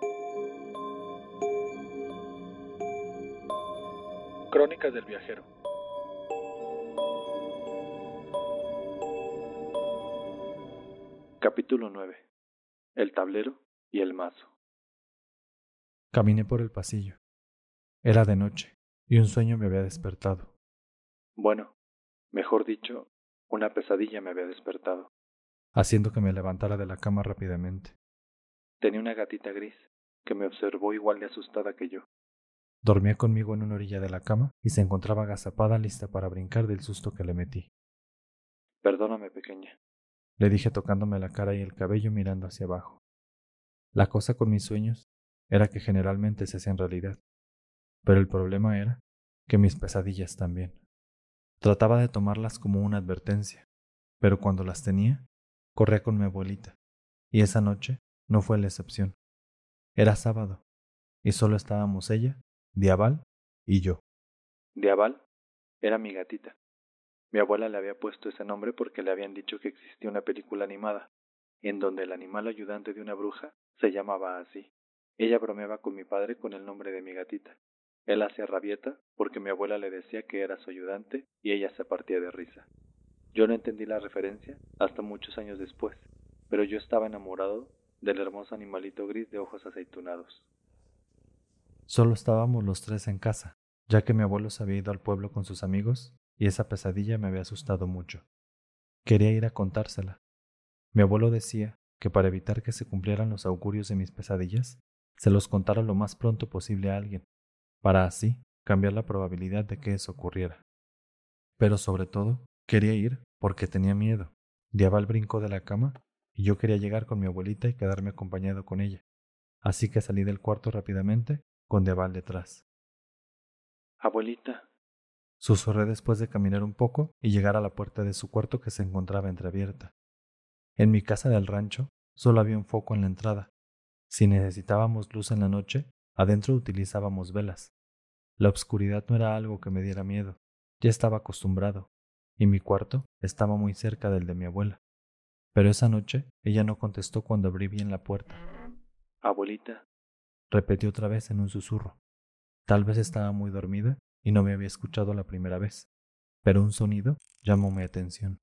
Crónicas del viajero. Capítulo 9. El tablero y el mazo. Caminé por el pasillo. Era de noche y un sueño me había despertado. Bueno, mejor dicho, una pesadilla me había despertado. Haciendo que me levantara de la cama rápidamente. Tenía una gatita gris que me observó igual de asustada que yo. Dormía conmigo en una orilla de la cama y se encontraba agazapada lista para brincar del susto que le metí. Perdóname, pequeña, Le dije tocándome la cara y el cabello mirando hacia abajo. La cosa con mis sueños era que generalmente se hacían realidad, pero el problema era que mis pesadillas también. Trataba de tomarlas como una advertencia, pero cuando las tenía, corría con mi abuelita, y esa noche no fue la excepción. Era sábado, y solo estábamos ella, Diabal y yo. Diabal era mi gatita. Mi abuela le había puesto ese nombre porque le habían dicho que existía una película animada, en donde el animal ayudante de una bruja se llamaba así. Ella bromeaba con mi padre con el nombre de mi gatita. Él hacía rabieta porque mi abuela le decía que era su ayudante y ella se partía de risa. Yo no entendí la referencia hasta muchos años después, pero yo estaba enamorado del hermoso animalito gris de ojos aceitunados. Solo estábamos los tres en casa, ya que mi abuelo se había ido al pueblo con sus amigos y esa pesadilla me había asustado mucho. Quería ir a contársela. Mi abuelo decía que para evitar que se cumplieran los augurios de mis pesadillas, se los contara lo más pronto posible a alguien, para así cambiar la probabilidad de que eso ocurriera. Pero sobre todo, quería ir porque tenía miedo. Diabal brincó de la cama y yo quería llegar con mi abuelita y quedarme acompañado con ella. Así que salí del cuarto rápidamente, con Diabal detrás. Abuelita, Susurré después de caminar un poco y llegar a la puerta de su cuarto que se encontraba entreabierta. En mi casa del rancho solo había un foco en la entrada. Si necesitábamos luz en la noche, adentro utilizábamos velas. La oscuridad no era algo que me diera miedo. Ya estaba acostumbrado, y mi cuarto estaba muy cerca del de mi abuela. Pero esa noche ella no contestó cuando abrí bien la puerta. abuelita, Repetí otra vez en un susurro. Tal vez estaba muy dormida y no me había escuchado la primera vez, pero un sonido llamó mi atención.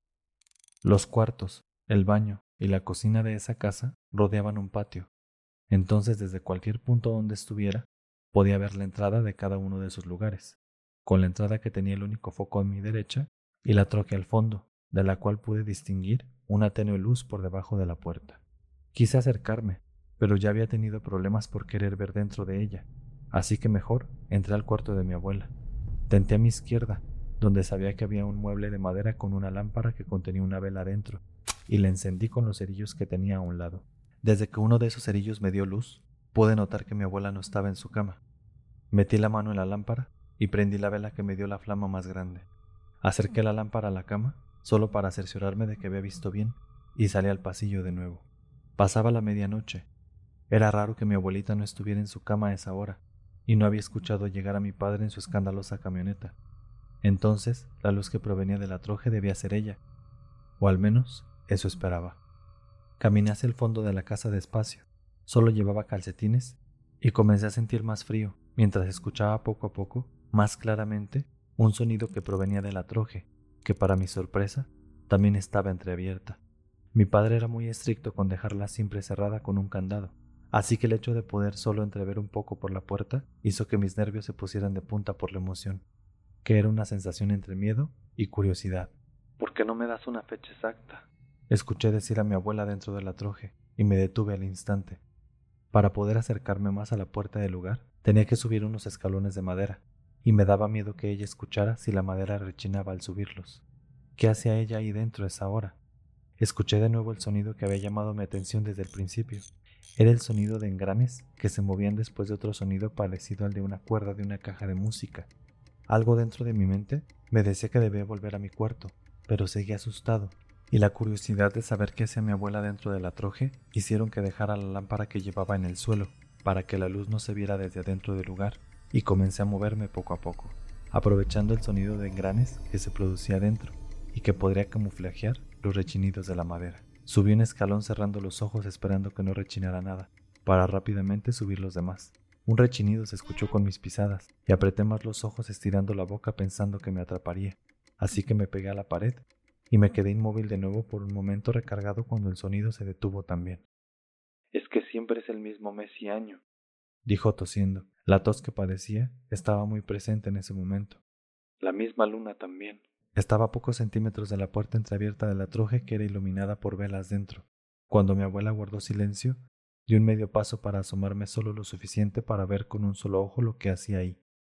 Los cuartos, el baño y la cocina de esa casa rodeaban un patio. Entonces, desde cualquier punto donde estuviera, podía ver la entrada de cada uno de esos lugares, con la entrada que tenía el único foco a mi derecha y la troque al fondo, de la cual pude distinguir una tenue luz por debajo de la puerta. Quise acercarme, pero ya había tenido problemas por querer ver dentro de ella, así que mejor entré al cuarto de mi abuela. Tenté a mi izquierda, donde sabía que había un mueble de madera con una lámpara que contenía una vela dentro, y la encendí con los cerillos que tenía a un lado. Desde que uno de esos cerillos me dio luz, pude notar que mi abuela no estaba en su cama. Metí la mano en la lámpara y prendí la vela que me dio la flama más grande. Acerqué la lámpara a la cama, solo para cerciorarme de que había visto bien, y salí al pasillo de nuevo. Pasaba la medianoche. Era raro que mi abuelita no estuviera en su cama a esa hora, y no había escuchado llegar a mi padre en su escandalosa camioneta. Entonces, la luz que provenía de la troje debía ser ella, o al menos eso esperaba. Caminé hacia el fondo de la casa despacio. Solo llevaba calcetines y comencé a sentir más frío mientras escuchaba poco a poco, más claramente, un sonido que provenía de la troje, que para mi sorpresa también estaba entreabierta. Mi padre era muy estricto con dejarla siempre cerrada con un candado, así que el hecho de poder solo entrever un poco por la puerta hizo que mis nervios se pusieran de punta por la emoción, que era una sensación entre miedo y curiosidad. ¿por qué no me das una fecha exacta? Escuché decir a mi abuela dentro de la troje y me detuve al instante. Para poder acercarme más a la puerta del lugar, tenía que subir unos escalones de madera, y me daba miedo que ella escuchara si la madera rechinaba al subirlos. ¿Qué hacía ella ahí dentro a esa hora? Escuché de nuevo el sonido que había llamado mi atención desde el principio. Era el sonido de engranes que se movían después de otro sonido parecido al de una cuerda de una caja de música. Algo dentro de mi mente me decía que debía volver a mi cuarto, pero seguía asustado, y la curiosidad de saber qué hacía mi abuela dentro de la troje hicieron que dejara la lámpara que llevaba en el suelo, para que la luz no se viera desde adentro del lugar, y comencé a moverme poco a poco, aprovechando el sonido de engranes que se producía dentro, y que podría camuflajear los rechinidos de la madera. Subí un escalón cerrando los ojos esperando que no rechinara nada, para rápidamente subir los demás. Un rechinido se escuchó con mis pisadas y apreté más los ojos estirando la boca pensando que me atraparía. Así que me pegué a la pared y me quedé inmóvil de nuevo por un momento recargado cuando el sonido se detuvo también. Es que siempre es el mismo mes y año, Dijo tosiendo. La tos que padecía estaba muy presente en ese momento. la misma luna también. Estaba a pocos centímetros de la puerta entreabierta de la truje que era iluminada por velas dentro. Cuando mi abuela guardó silencio, di un medio paso para asomarme solo lo suficiente para ver con un solo ojo lo que hacía ahí.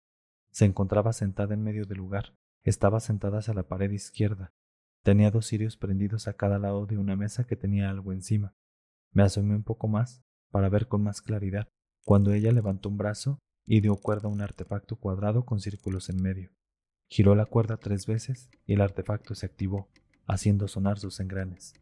Se encontraba sentada en medio del lugar. Estaba sentada hacia la pared izquierda. Tenía 2 cirios prendidos a cada lado de una mesa que tenía algo encima. Me asomé un poco más para ver con más claridad, cuando ella levantó un brazo y dio cuerda a un artefacto cuadrado con círculos en medio. Giró la cuerda 3 veces y el artefacto se activó, haciendo sonar sus engranes.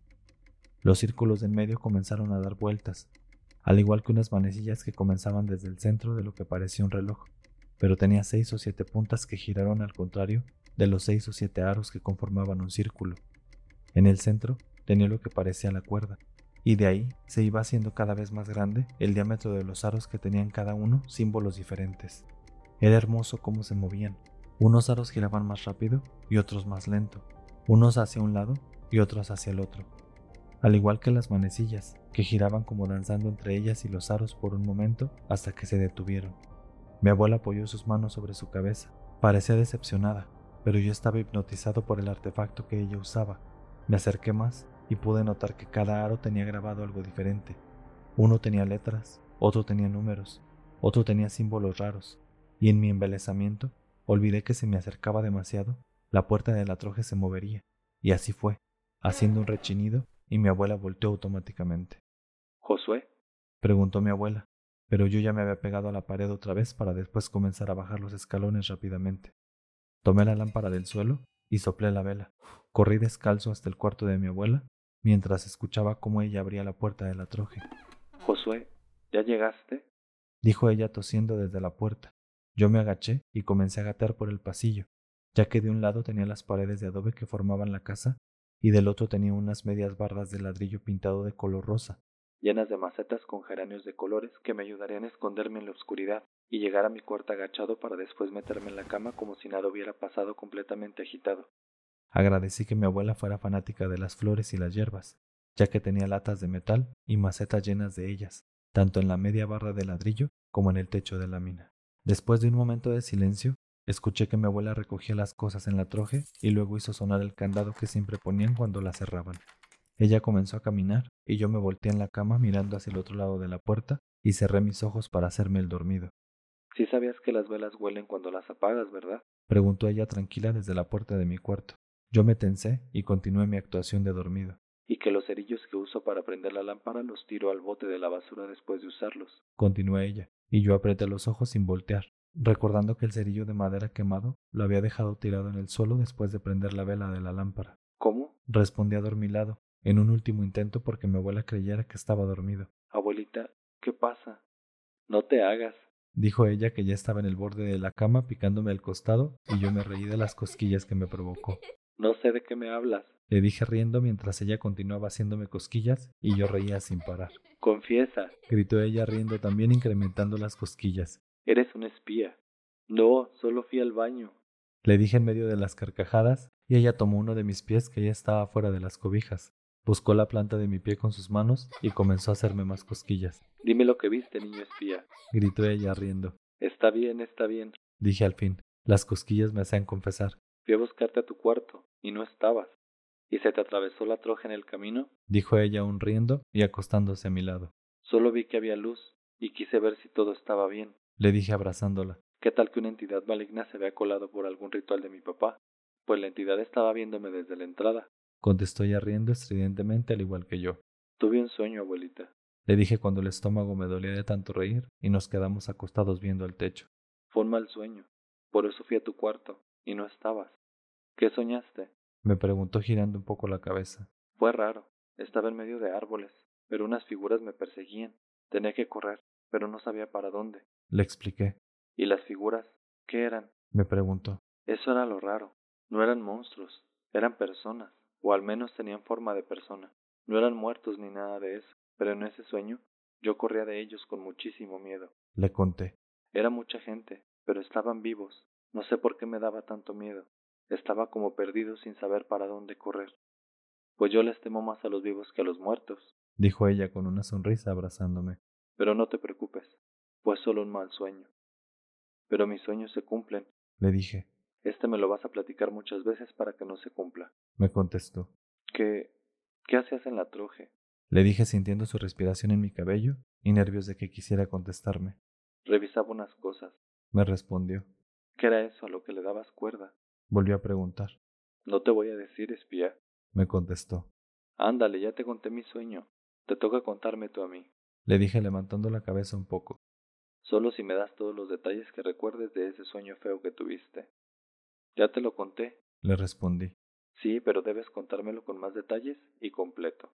Los círculos de en medio comenzaron a dar vueltas, al igual que unas manecillas que comenzaban desde el centro de lo que parecía un reloj, pero tenía 6 o 7 puntas que giraron al contrario de los 6 o 7 aros que conformaban un círculo. En el centro tenía lo que parecía la cuerda, y de ahí se iba haciendo cada vez más grande el diámetro de los aros que tenían cada uno símbolos diferentes. Era hermoso cómo se movían. Unos aros giraban más rápido y otros más lento, unos hacia un lado y otros hacia el otro, al igual que las manecillas, que giraban como danzando entre ellas y los aros por un momento hasta que se detuvieron. Mi abuela apoyó sus manos sobre su cabeza. Parecía decepcionada, pero yo estaba hipnotizado por el artefacto que ella usaba. Me acerqué más y pude notar que cada aro tenía grabado algo diferente. Uno tenía letras, otro tenía números, otro tenía símbolos raros, y en mi embelesamiento olvidé que si me acercaba demasiado, la puerta de la troje se movería, y así fue, haciendo un rechinido, y mi abuela volteó automáticamente. ¿Josué? Preguntó mi abuela, pero yo ya me había pegado a la pared otra vez para después comenzar a bajar los escalones rápidamente. Tomé la lámpara del suelo y soplé la vela. Corrí descalzo hasta el cuarto de mi abuela, mientras escuchaba cómo ella abría la puerta de la troje. Josué, ¿ya llegaste? Dijo ella tosiendo desde la puerta. Yo me agaché y comencé a gatear por el pasillo, ya que de un lado tenía las paredes de adobe que formaban la casa y del otro tenía unas medias barras de ladrillo pintado de color rosa, llenas de macetas con geranios de colores que me ayudarían a esconderme en la oscuridad y llegar a mi cuarto agachado para después meterme en la cama como si nada hubiera pasado, completamente agitado. Agradecí que mi abuela fuera fanática de las flores y las hierbas, ya que tenía latas de metal y macetas llenas de ellas, tanto en la media barra de ladrillo como en el techo de lámina. Después de un momento de silencio, escuché que mi abuela recogía las cosas en la troje y luego hizo sonar el candado que siempre ponían cuando la cerraban. Ella comenzó a caminar y yo me volteé en la cama mirando hacia el otro lado de la puerta y cerré mis ojos para hacerme el dormido. Sí sabías que las velas huelen cuando las apagas, ¿verdad? Preguntó ella tranquila desde la puerta de mi cuarto. Yo me tensé y continué mi actuación de dormido. Y que los cerillos que uso para prender la lámpara los tiro al bote de la basura después de usarlos. Continuó ella, y yo apreté los ojos sin voltear, recordando que el cerillo de madera quemado lo había dejado tirado en el suelo después de prender la vela de la lámpara. ¿Cómo? Respondí adormilado, en un último intento porque mi abuela creyera que estaba dormido. Abuelita, ¿qué pasa? No te hagas. Dijo ella que ya estaba en el borde de la cama picándome el costado y yo me reí de las cosquillas que me provocó. No sé de qué me hablas. Le dije riendo mientras ella continuaba haciéndome cosquillas y yo reía sin parar. Confiesa, Gritó ella riendo también incrementando las cosquillas. eres un espía. No, solo fui al baño. Le dije en medio de las carcajadas y ella tomó uno de mis pies que ya estaba fuera de las cobijas. Buscó la planta de mi pie con sus manos y comenzó a hacerme más cosquillas. Dime lo que viste, niño espía. Gritó ella riendo. Está bien, está bien. Dije al fin. Las cosquillas me hacían confesar. Fui a buscarte a tu cuarto, y no estabas. ¿Y se te atravesó la troja en el camino? Dijo ella aún riendo y acostándose a mi lado. Solo vi que había luz, y quise ver si todo estaba bien. Le dije abrazándola. ¿Qué tal que una entidad maligna se había colado por algún ritual de mi papá? Pues la entidad estaba viéndome desde la entrada. Contestó ella riendo estridentemente al igual que yo. Tuve un sueño, abuelita. Le dije cuando el estómago me dolía de tanto reír y nos quedamos acostados viendo el techo. Fue un mal sueño. Por eso fui a tu cuarto, y no estabas. ¿Qué soñaste? Me preguntó girando un poco la cabeza. Fue raro. Estaba en medio de árboles, pero unas figuras me perseguían. Tenía que correr, pero no sabía para dónde. Le expliqué. ¿Y las figuras? ¿Qué eran? Me preguntó. Eso era lo raro. No eran monstruos, eran personas, o al menos tenían forma de persona. No eran muertos ni nada de eso, pero en ese sueño Yo corría de ellos con muchísimo miedo. Le conté. Era mucha gente, pero estaban vivos. No sé por qué me daba tanto miedo. Estaba como perdido sin saber para dónde correr. Pues yo les temo más a los vivos que a los muertos, dijo ella con una sonrisa abrazándome. pero no te preocupes, fue solo un mal sueño. Pero mis sueños se cumplen. Le dije. Me lo vas a platicar muchas veces para que no se cumpla. Me contestó. ¿Qué, qué hacías en la troje? Le dije sintiendo su respiración en mi cabello y nervios de que quisiera contestarme. Revisaba unas cosas. Me respondió. ¿Qué era eso a lo que le dabas cuerda? Volvió a preguntar. No te voy a decir, espía. Me contestó. Ándale, ya te conté mi sueño. Te toca contarme tú a mí. Le dije levantando la cabeza un poco. Solo si me das todos los detalles que recuerdes de ese sueño feo que tuviste. Ya te lo conté. Le respondí. Sí, pero debes contármelo con más detalles y completo.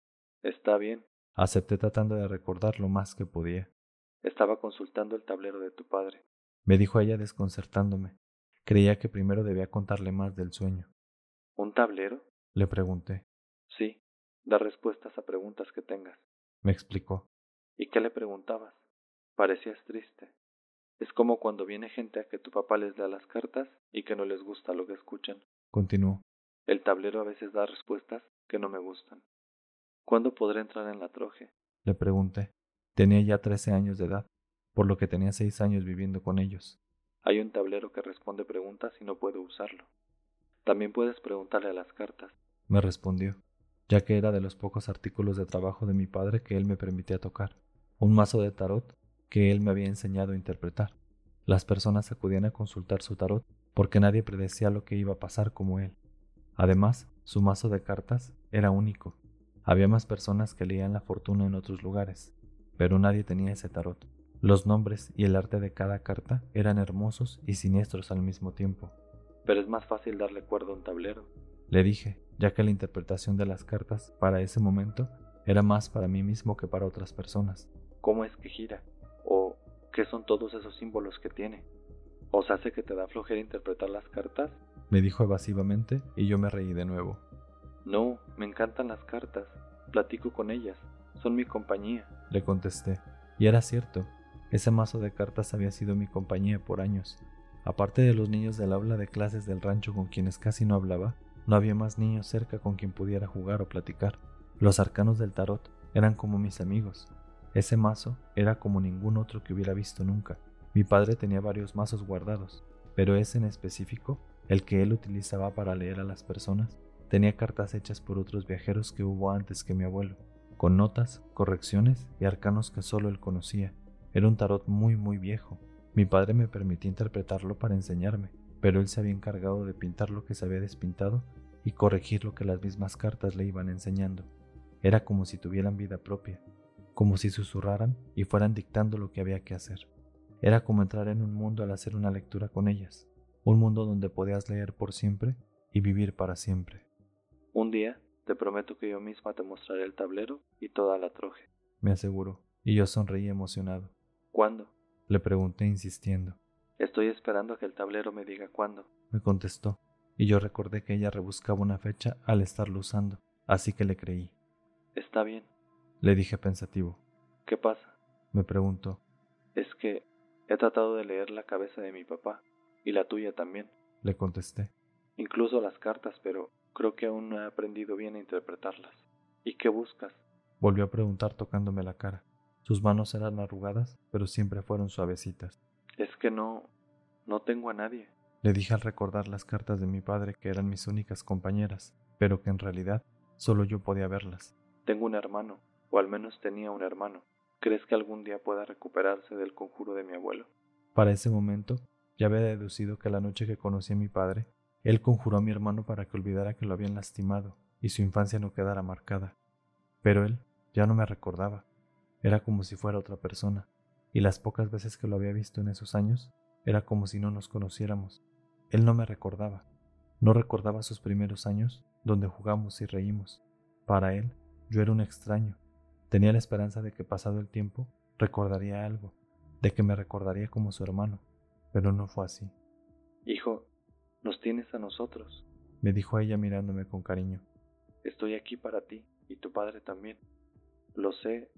Está bien. Acepté tratando de recordar lo más que podía. Estaba consultando el tablero de tu padre. Me dijo ella desconcertándome. Creía que primero debía contarle más del sueño. ¿Un tablero? Le pregunté. Sí, da respuestas a preguntas que tengas. Me explicó. ¿Y qué le preguntabas? Parecías triste. Es como cuando viene gente a que tu papá les lea las cartas y que no les gusta lo que escuchan. Continuó. El tablero a veces da respuestas que no me gustan. ¿Cuándo podré entrar en la troje? Le pregunté. Tenía ya 13 años de edad, por lo que tenía 6 años viviendo con ellos. Hay un tablero que responde preguntas y no puedo usarlo. También puedes preguntarle a las cartas. Me respondió, ya que era de los pocos artículos de trabajo de mi padre que él me permitía tocar. Un mazo de tarot que él me había enseñado a interpretar. Las personas acudían a consultar su tarot porque nadie predecía lo que iba a pasar como él. Además, su mazo de cartas era único. Había más personas que leían la fortuna en otros lugares, pero nadie tenía ese tarot. Los nombres y el arte de cada carta eran hermosos y siniestros al mismo tiempo. Pero es más fácil darle cuerda a un tablero. Le dije, ya que la interpretación de las cartas para ese momento era más para mí mismo que para otras personas. ¿Cómo es que gira? ¿O qué son todos esos símbolos que tiene? ¿Os hace que te da flojera interpretar las cartas? Me dijo evasivamente y yo me reí de nuevo. No, me encantan las cartas. Platico con ellas. Son mi compañía. Le contesté. Y era cierto. Ese mazo de cartas había sido mi compañía por años. Aparte de los niños del aula de clases del rancho con quienes casi no hablaba, no había más niños cerca con quien pudiera jugar o platicar. Los arcanos del tarot eran como mis amigos. Ese mazo era como ningún otro que hubiera visto nunca. Mi padre tenía varios mazos guardados, pero ese en específico, el que él utilizaba para leer a las personas, tenía cartas hechas por otros viajeros que hubo antes que mi abuelo, con notas, correcciones y arcanos que solo él conocía. Era un tarot muy viejo. Mi padre me permitía interpretarlo para enseñarme, pero él se había encargado de pintar lo que se había despintado y corregir lo que las mismas cartas le iban enseñando. Era como si tuvieran vida propia, como si susurraran y fueran dictando lo que había que hacer. Era como entrar en un mundo al hacer una lectura con ellas, un mundo donde podías leer por siempre y vivir para siempre. Un día, te prometo que yo misma te mostraré el tablero y toda la troje, me aseguró, y yo sonreí emocionado. ¿Cuándo? Le pregunté insistiendo. Estoy esperando a que el tablero me diga cuándo, me contestó, y yo recordé que ella rebuscaba una fecha al estarlo usando, así que le creí. Está bien, le dije pensativo. ¿Qué pasa? Me preguntó. Es que he tratado de leer la cabeza de mi papá, y la tuya también, le contesté. Incluso las cartas, pero creo que aún no he aprendido bien a interpretarlas. ¿Y qué buscas? Volvió a preguntar tocándome la cara. Sus manos eran arrugadas, pero siempre fueron suavecitas. Es que no tengo a nadie, le dije al recordar las cartas de mi padre que eran mis únicas compañeras, pero que en realidad solo yo podía verlas. Tengo un hermano, o al menos tenía un hermano. ¿Crees que algún día pueda recuperarse del conjuro de mi abuelo? Para ese momento, ya había deducido que la noche que conocí a mi padre, él conjuró a mi hermano para que olvidara que lo habían lastimado y su infancia no quedara marcada. Pero él ya no me recordaba. Era como si fuera otra persona, y las pocas veces que lo había visto en esos años, era como si no nos conociéramos. Él no me recordaba. No recordaba sus primeros años, donde jugamos y reímos. Para él, yo era un extraño. Tenía la esperanza de que pasado el tiempo, recordaría algo, de que me recordaría como su hermano, pero no fue así. Hijo, nos tienes a nosotros, me dijo ella mirándome con cariño. Estoy aquí para ti, y tu padre también. Lo sé,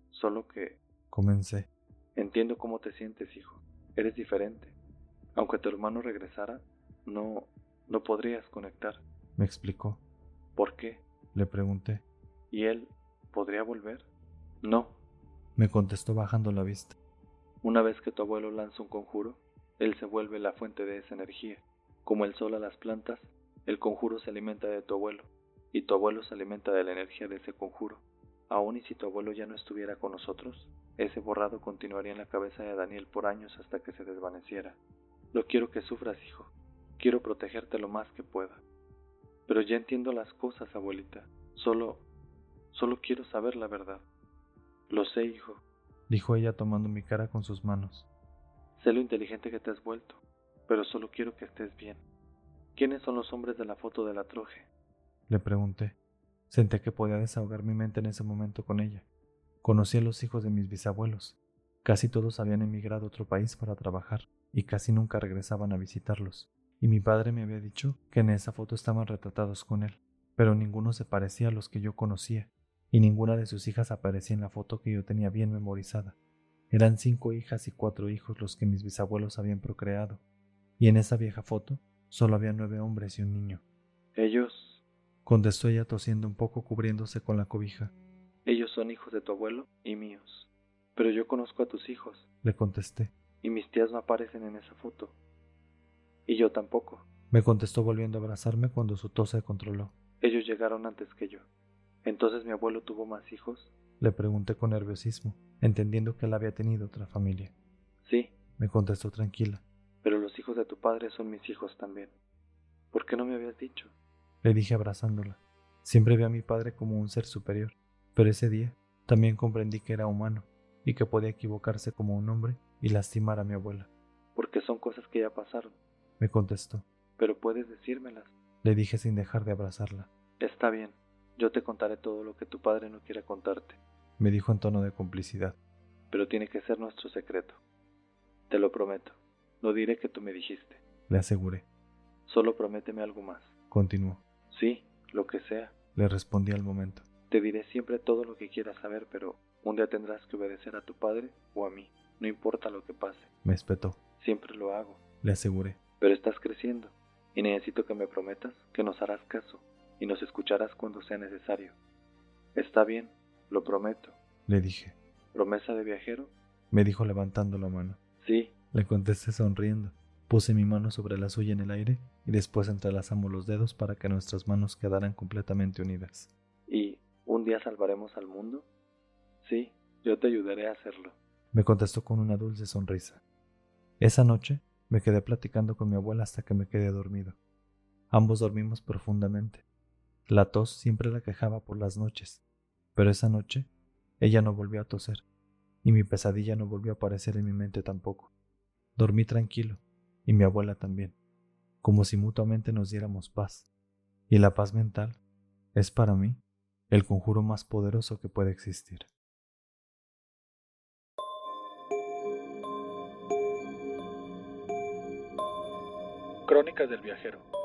Solo que comencé. entiendo cómo te sientes, hijo. Eres diferente. Aunque tu hermano regresara, no podrías conectar. Me explicó. ¿Por qué? Le pregunté. ¿Y él podría volver? No. Me contestó bajando la vista. Una vez que tu abuelo lanza un conjuro, él se vuelve la fuente de esa energía. Como el sol a las plantas, el conjuro se alimenta de tu abuelo, y tu abuelo se alimenta de la energía de ese conjuro. Aun y si tu abuelo ya no estuviera con nosotros, ese borrado continuaría en la cabeza de Daniel por años hasta que se desvaneciera. No quiero que sufras, hijo. Quiero protegerte lo más que pueda. Pero ya entiendo las cosas, abuelita. Solo quiero saber la verdad. Lo sé, hijo. Dijo ella tomando mi cara con sus manos. Sé lo inteligente que te has vuelto, pero solo quiero que estés bien. ¿Quiénes son los hombres de la foto de la troje? Le pregunté. Senté que podía desahogar mi mente en ese momento con ella. Conocí a los hijos de mis bisabuelos. Casi todos habían emigrado a otro país para trabajar y casi nunca regresaban a visitarlos. Y mi padre me había dicho que en esa foto estaban retratados con él, pero ninguno se parecía a los que yo conocía, y ninguna de sus hijas aparecía en la foto que yo tenía bien memorizada. Eran 5 hijas y 4 hijos los que mis bisabuelos habían procreado, y en esa vieja foto solo había 9 hombres y un niño. Ellos Contestó ella tosiendo un poco cubriéndose con la cobija. Ellos son hijos de tu abuelo y míos. Pero yo conozco a tus hijos, Le contesté. y mis tías no aparecen en esa foto. Y yo tampoco. Me contestó volviendo a abrazarme cuando su tos se controló. Ellos llegaron antes que yo. ¿Entonces mi abuelo tuvo más hijos? Le pregunté con nerviosismo, entendiendo que él había tenido otra familia. Sí, Me contestó tranquila. pero los hijos de tu padre son mis hijos también. ¿Por qué no me habías dicho? Le dije abrazándola. Siempre vi a mi padre como un ser superior, pero ese día también comprendí que era humano y que podía equivocarse como un hombre y lastimar a mi abuela. Porque son cosas que ya pasaron. Me contestó. Pero puedes decírmelas. Le dije sin dejar de abrazarla. Está bien, yo te contaré todo lo que tu padre no quiera contarte. Me dijo en tono de complicidad. Pero tiene que ser nuestro secreto. Te lo prometo. No diré que tú me dijiste. Le aseguré. Solo prométeme algo más. Continuó. Sí, lo que sea. Le respondí al momento. Te diré siempre todo lo que quieras saber, pero un día tendrás que obedecer a tu padre o a mí. No importa lo que pase. Me espetó. Siempre lo hago. Le aseguré. Pero estás creciendo y necesito que me prometas que nos harás caso y nos escucharás cuando sea necesario. Está bien, lo prometo. Le dije. ¿Promesa de viajero? Me dijo levantando la mano. Sí. Le contesté sonriendo. Puse mi mano sobre la suya en el aire y después entrelazamos los dedos para que nuestras manos quedaran completamente unidas. ¿Y un día salvaremos al mundo? Sí, yo te ayudaré a hacerlo. Me contestó con una dulce sonrisa. Esa noche me quedé platicando con mi abuela hasta que me quedé dormido. Ambos dormimos profundamente. La tos siempre la quejaba por las noches, pero esa noche ella no volvió a toser y mi pesadilla no volvió a aparecer en mi mente tampoco. Dormí tranquilo y mi abuela también, como si mutuamente nos diéramos paz. Y la paz mental es para mí el conjuro más poderoso que puede existir. Crónicas del viajero.